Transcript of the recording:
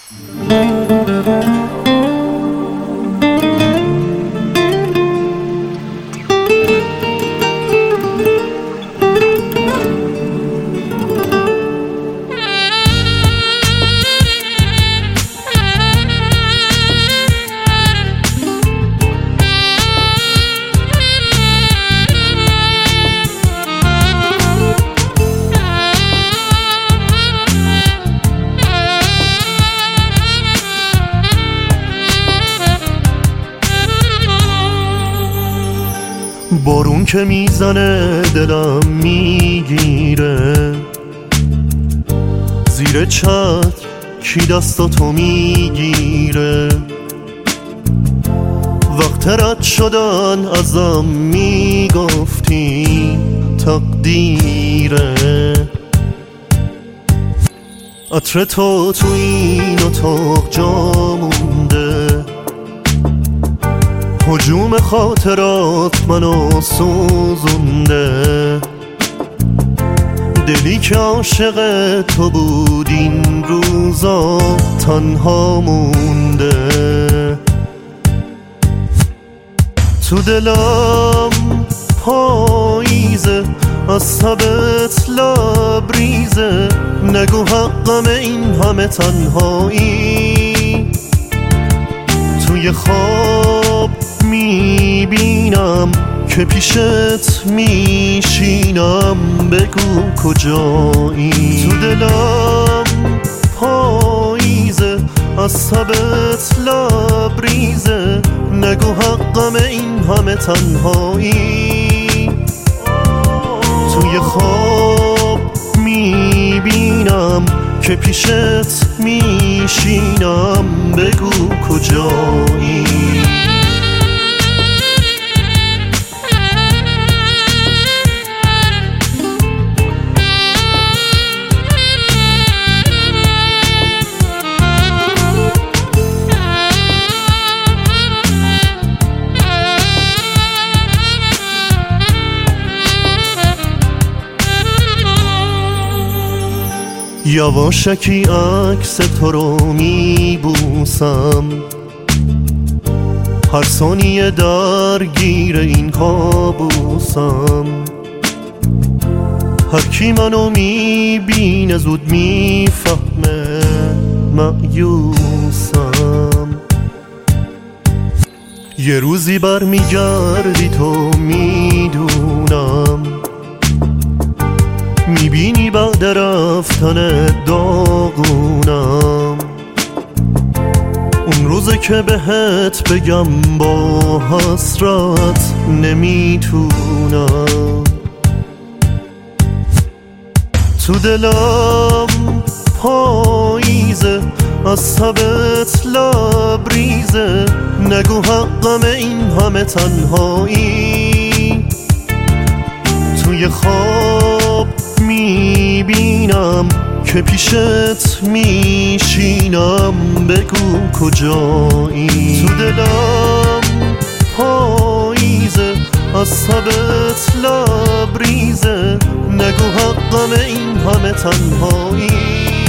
بارون که میزنه دلم میگیره، زیر چتر کی دستاتو میگیره، وقت رد شدن ازم میگفتی تقدیره، عطر تو این اتاق جا مونده، هجوم خاطرات منو سوزونده، دلی که عاشق تو بود این روزا تنها مونده، تو دلم پاییزه از سبت لبریزه، نگو حقم این همه تنهایی، توی خواب میبینم که پیشت میشینم، بگو کجایی، تو دلم پاییزه از سبت لبریزه، نگو حقم این همه تنهایی، توی خواب میبینم که پیشت میشینم، بگو کجایی. یواشکی عکس تو رو میبوسم، هر ثانیه درگیر این کابوسم، هر کی منو میبینه زود میفهمه مأیوسم، یه روزی برمیگردی تو میدونم، میبینی بعد رفتن داغونم، اون روزه که بهت بگم با حسرت نمیتونم، تو دلم پاییزه از سبت لبریزه، نگو حقم این همه تنهایی، توی خواب میبینم که پیشت میشینم، بگو کجایی، تو دلم پاییزه از سبت لبریزه، نگو حقم این همه تنهایی،